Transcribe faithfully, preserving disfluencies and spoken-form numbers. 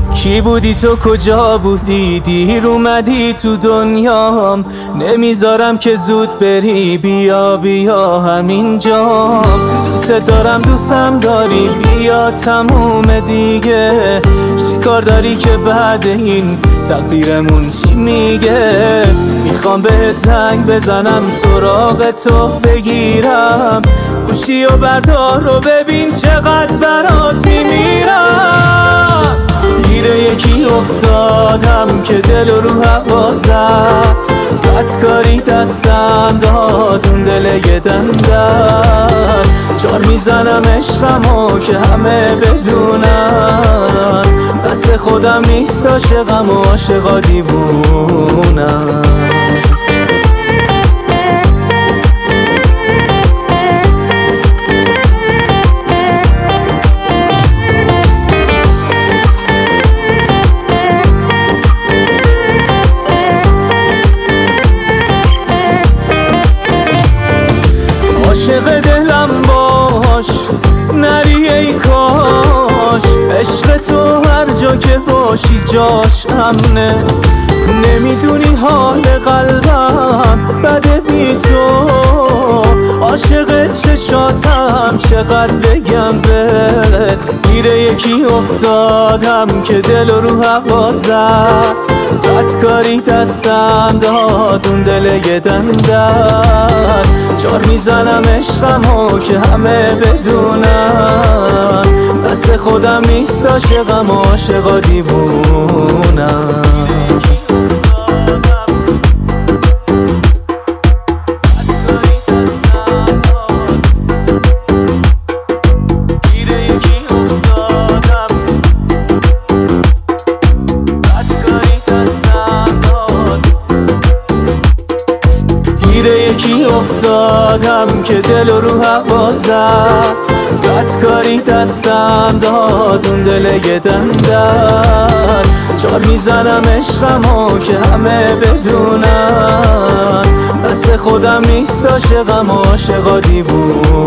کی بودی تو کجا بودی دیر اومدی تو دنیام، نمیذارم که زود بری، بیا بیا همینجام. دوست دارم دوستم داری، بیا تموم دیگه. چیکار داری که بعد این تقدیرمون چی میگه؟ میخوام بهت زنگ بزنم سراغ تو بگیرم، گوشی و بردار و ببین چقدر برات میمیرم. گیر یکی افتادم که دل رو هوا زد، بدکاری دستم داد اون دل یه دندن. جار میزنم عشقمو که همه بدونن، دست خودم نیست عاشقم و عاشقا دیوونم. عاشق دلم باش نری ای کاش، عشق تو هر جا که باشی جاش امنه. نمیدونی حال قلبم بده بی تو، عاشق چشاتم چقدر بگم بهت. گیر یکی افتادم که دل رو هوا زد، بدکاری دستم داد اون دل یه دندن. جار میزنم عشقمو که همه بدونن، دست خودم نیست عاشقم و عاشقا دیوونم. یکی افتادم که دل رو هوا زد، بدکاری دستم داد اون دل یه دندن. جار میزنم عشقمو که همه بدونن، دست خودم نیست عاشقم و عاشقا دیوونم.